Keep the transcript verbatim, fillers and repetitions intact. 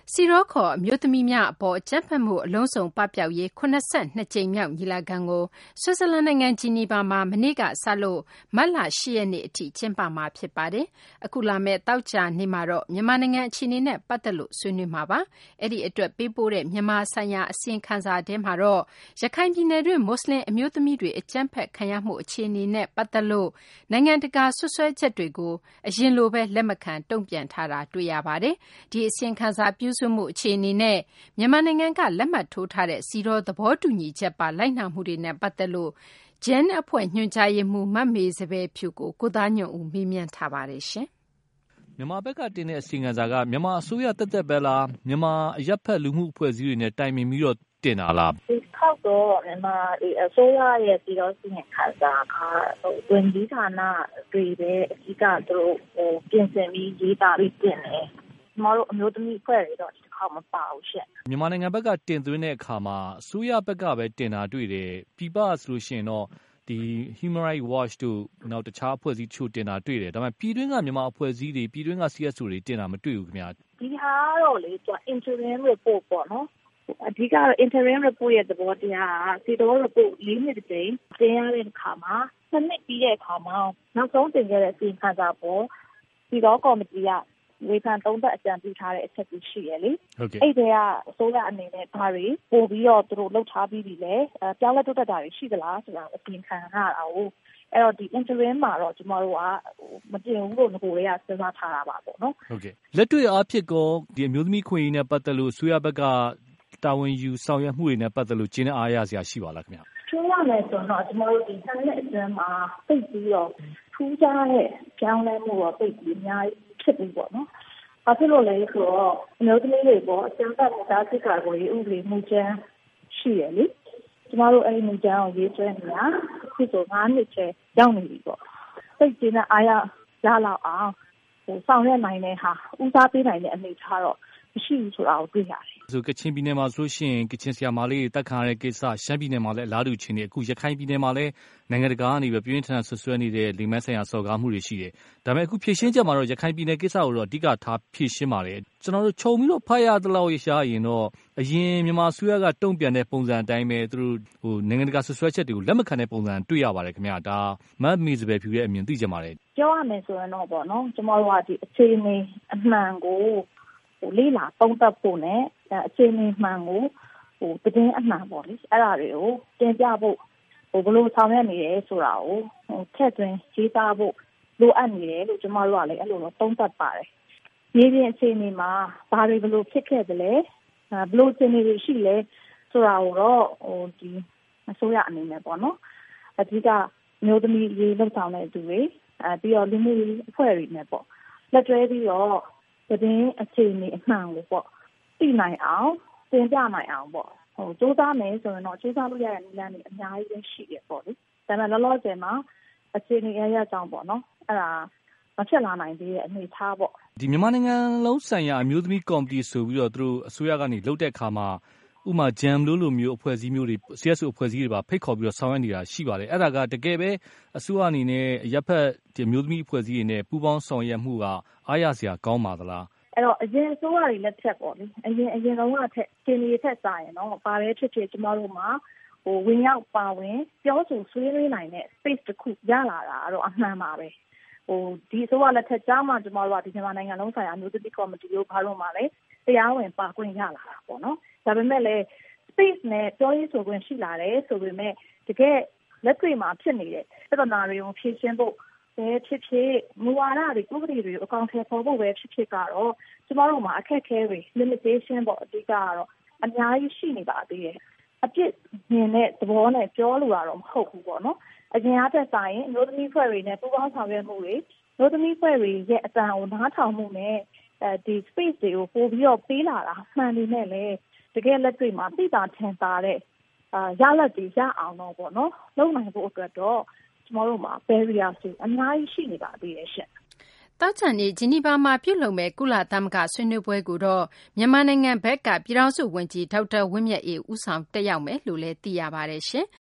စီရောခေါ်အမျိုးသမီးများအပေါ်အကြမ်းဖက်မှုအလုံးစုံပပျောက်ရေးခုနစ်ဆယ့်နှစ်ကြိမ်မြောက်ညီလာခံကိုဆွစ်ဇာလန်နိုင်ငံဂျီနီဗာမှာမနေ့ကစလို့မတ်လ၈ရက်နေ့အထိကျင်းပမှာဖြစ်ပါတယ်။အခုလာမယ့်သောကြာနေ့မှာတော့မြန်မာနိုင်ငံအခြေအနေနဲ့ပတ်သက်လို့ဆွေးနွေးမှာပါ။အဲ့ဒီအတွက်ပေးပို့တဲ့မြန်မာဆိုင်ရာအစီရင်ခံစာထဲမှာတော့ရခိုင်ပြည်နယ်တွင်မွတ်စလင်အမျိုးသမီးတွေအကြမ်းဖက်ခံရမှုအခြေအနေနဲ့ပတ်သက်လို့နိုင်ငံတကာဆွဆွဲချက်တွေကိုအရင်လိုပဲလက်မခံတုံ့ပြန်ထားတာတွေ့ရပါတယ်။ဒီအစီရင်ခံစာပြုစုမှုအခြေအနေနဲ့မြန်မာနိုင်ငံကလက်မှတ်ထိုးထားတဲ့စီရောသဘောတူညီချက်ပါလိုက်နာမှုတွေနဲ့ပတ်သက်လို့ဂျန်အဖွဲ့ညွှန်ကြားရေးမှူးမမေစပယ်ဖြူကိုကိုသားညွန့်ဦးမေးမြန်းထားပါတယ်ရှင်။မြန်မာဘက်ကတင်တဲ့အစီရင်ခံစာကမြန်မာအစိုးရတက်တက်ပဲလားမြန်မာအရပ်ဖက်လူမှုအဖွဲ့အစည်းတွေနဲ့တိုင်ပင်ပြီးတော့တင်တာလားဒီခေါက်တော့မြန်မာအစိုးရရဲ့စီရောစီရင်ခံစာကဝန်ကြီးဌာနတွေပဲအကြီးကသူတို့ဟိုပြင်ဆင်ပြီးရေးသားပြီးတင်တယ်ကျမတို့အမျိုးသမီးအဖွဲ့တွေတော့ဒီတစ်ခါမပါဘူးရှင့်မြန်မာနိုင်ငံဘက်ကတင်သွင်းတဲ့အခါမှာအစိုးရဘက်ကပဲတင်တာတွေ့တယ်ပြည်ပဆိုလို့ရှိရင်တော့ဒီ Human Rights Watch တို့နောက်တခြားအဖွဲ့အစည်းချို့တင်တာတွေ့တယ်ဒါပေမဲ့ပြည်တွင်းကမြန်မာအဖွဲ့အစည်းတွေပြည်တွင်းက စီ အက်စ် အို တွေတင်တာမတွေ့ဘူးခင်ဗျာဒီဟာတော့လေသူ interim report ပေါ့နော်အဓိကတော့ interim report ရဲ့သဘောတရားကစီတော် report လေးနှစ်တည်းတင်ရတဲ့အခါမှာနှစ်နှစ်ပြီးတဲ့အခါမှာနောက်ဆုံးတင်ခဲ့တဲ့အစီအခံစာပေါ်စီတော်ကော်မတီကဝေဖန်သုံးသပ်အကြံပြုထားတဲ့အချက်ကြီးရှိရလေအဲ့ဒီကအစိုးရအနေနဲ့ဒါတွေပို့ပြီးတော့သူတို့လှုပ်ထားပြီးပြီလေအဲပြောင်းလဲတိုးတက်တာတွေရှိသလားဆိုတာအပြင်ခံရတာကိုအဲ့တော့ဒီ interim မှာတော့ကျမတို့ကမတင်ဘူးလို့ငကိုတွေကစဉ်းစားထားတာပါပေါ့နော်ဟုတ်ကဲ့လက်တွေ့အားဖြင့်ကောဒီအမျိုးသမီးခွင့်ရေးနဲ့ပတ်သက်လို့အစိုးရဘက်ကတာဝန်ယူဆောင်ရွက်မှုတွေနဲ့ပတ်သက်လို့ကျင်းတဲ့အားရစရာရှိပါလားခင်ဗျာပြောရမယ်ဆိုတော့ကျမတို့ဒီဆန်းတဲ့အတွင်းမှာပြည့်ပြီးတော့ထူးခြားတဲ့ပြောင်းလဲမှုတော့ပြည့်ပြီးအများကြီးဖြစ်ပြီးပေါ့နော်ဘာဖြစ်လို့လဲဆိုတော့အမျိုးသမီးတွေပေါ်အကျဉ်းပတ်တာစစ်ကာကိုရေးဥပဒေမူကြမ်းရှိရလေကျမတို့အဲ့ဒီမူကြမ်းကိုရေးဆွဲနေတာအခုဆို၅နှစ်ချေရောက်နေပြီပေါ့စိတ်ကျဉ်းတဲ့အားရရလောက်အောင်ဟိုဆောင်ရွက်နိုင်တဲ့ဟာဦးစားပေးနိုင်တဲ့အနေထားတော့မရှိဘူးဆိုတာကိုတွေ့ရတယ်ဆိုကချင်ပြည်နယ်မှာဆိုရှင်ကချင်ဆရာမလေးတက်ခါရတဲ့ကိစ္စရှမ်းပြည်နယ်မှာလည်းအလားတူချင်းနေအခုရခိုင်ပြည်နယ်မှာလည်းနိုင်ငံတကာကနေပဲပြင်းထန်ဆွဆွဲနေတဲ့လိမ်မဲဆိုင်ရာစော်ကားမှုတွေရှိတယ်။ဒါပေမဲ့အခုဖြည့်ရှင်းချက်မှာတော့ရခိုင်ပြည်နယ်ကိစ္စကိုတော့အဓိကထားဖြည့်ရှင်းပါတယ်။ကျွန်တော်တို့ခြုံပြီးတော့ဖတ်ရသလောက်ရှားရင်တော့အရင်မြန်မာဆွေးရကတုံ့ပြန်တဲ့ပုံစံအတိုင်းပဲသူတို့ဟိုနိုင်ငံတကာဆွဆွဲချက်တွေကိုလက်မခံတဲ့ပုံစံတွေ့ရပါတယ်ခင်ဗျာ။ဒါမတ်မီစပယ်ဖြူရဲ့အမြင်သိကြပါတယ်။ပြောရမယ်ဆိုရင်တော့ပေါ့နော်ကျွန်တော်တို့ကဒီအခြေအနေအမှန်ကိုဟိုလေးလာသုံးသပ်ဖို့နဲ့အခြေအနေမှန်ကိုဟိုတင်းအမှန်ပေါ့လေအဲ့ဒါတွေကိုတင်ပြဖို့ဟိုဘလို့ဆောင်ရွက်နေရဲဆိုတာကိုဟိုထက်သွင်းရေးသားဖို့လိုအပ်နေတယ်လို့ကျွန်တော်တို့ကလည်းအဲ့လိုတော့သုံးသပ်ပါတယ်။ဒီပြင်အခြေအနေမှာဘာတွေဘလို့ဖြစ်ခဲ့သလဲဘလို့အခြေအနေတွေရှိလဲဆိုတာကိုတော့ဟိုဒီအစိုးရအနေနဲ့ပေါ့နော်အဓိကမျိုးသမီးရေးလုပ်ဆောင်တဲ့သူတွေအဲပြီးတော့လူမှုအဖွဲ့တွေနဲ့ပေါ့လက်တွဲပြီးတော့သတင်းအခြေအနေအမှန်ကိုပေါ့သိနိုင်အောင်သင်ပြနိုင်အောင်ပေါ့ဟိုစူးစမ်းမယ်ဆိုရင်တော့စူးစမ်းလို့ရတဲ့နည်းလမ်းတွေအများကြီးပဲရှိရပေါ့လေဒါပေမဲ့လောလောဆယ်မှာအခြေအနေအရအကြောင်းပေါ့နော်အဲ့ဒါမဖြစ်လာနိုင်သေးတဲ့အနေအထားပေါ့ဒီမြန်မာနိုင်ငံလုံးဆိုင်ရာအမျိုးသမီးကော်မတီဆိုပြီးတော့သူတို့အစိုးရကနေလှုပ်တဲ့အခါမှာဥမာဂျမ်လို့လိုမျိုးအဖွဲ့အစည်းမျိုးတွေ စီ အက်စ် အို အဖွဲ့အစည်းတွေပါဖိတ်ခေါ်ပြီးတော့ဆောင်ရွက်နေတာရှိပါတယ်အဲ့ဒါကတကယ်ပဲအစိုးရအနေနဲ့ရပ်ဖက်ဒီမျိုးသမီးအဖွဲ့အစည်းတွေနဲ့ပူးပေါင်းဆောင်ရွက်မှုကအားရစရာကောင်းပါသလားအဲ့တော့အရင်အစိုးရတွေလက်ထက်ပေါ့လေအရင်အရင်တော့ကထက်တင်ရီထက်စာရင်တော့ပါပဲဖြစ်ဖြစ်ကျမတို့မှာဟိုဝင်ရောက်ပါဝင်ပြောဆိုဆွေးနွေးနိုင်တဲ့ space တစ်ခုရလာတာတော့အမှန်ပါပဲဟိုဒီအစိုးရလက်ထက်ကြားမှာကျမတို့ကဒီမြန်မာနိုင်ငံလုံးဆိုင်ရာမျိုးသမီးကော်မတီကိုဘာလို့မှလဲတရားဝင်ပါခွင့်ရလာတာပေါ့နော်ဒါပေမဲ့လည်း space နဲ့ပြောရေးဆိုခွင့်ရှိလာတယ်ဆိုပေမဲ့တကယ်လက်တွေ့မှာဖြစ်နေတဲ့ပြဿနာတွေကိုဖြေရှင်းဖို့ပဲဖြစ်ဖြစ်မူဝါဒတွေဥပဒေတွေအကောင်အထည်ဖော်ဖို့ပဲဖြစ်ဖြစ်ကတော့ကျမတို့မှာအခက်အခဲတွေ limitation ပေါ့အဓိကကတော့အများကြီးရှိနေပါသေးတယ်အပြစ်မြင်တဲ့သဘောနဲ့ပြောလို့ရတော့မဟုတ်ဘူးပေါ့နော်အရင်အားဖြင့်စာရင်မျိုးသမီးဖွဲ့တွေနဲ့ပူးပေါင်းဆောင်ရွက်မှုတွေမျိုးသမီးဖွဲ့တွေရဲ့အတန်ကိုနားထောင်မှုနဲ့အဲဒီ space တွေကိုပို့ပြီးတော့ပေးလာတာမှန်နေနဲ့လေတကယ်လက်တွေ့မှာသိတာထင်သာတဲ့အာရလဒ်တွေရအောင်တော့ပေါ့နော်လုပ်နိုင်ဖို့အတွက်တော့ကျမတို့မှာ barrier တွေအများကြီးရှိနေပါသေးတယ်ရှင့်တောက်ချန်နေဂျီနီဗာမှာပြုလုပ်မဲ့ကုလသမဂ္ဂဆွေးနွေးပွဲကိုတော့မြန်မာနိုင်ငံဘက်ကပြည်ထောင်စုဝန်ကြီးဒေါက်တာဝင်းမြတ်အေးဦးဆောင်တက်ရောက်မယ်လို့လည်းသိရပါတယ်ရှင်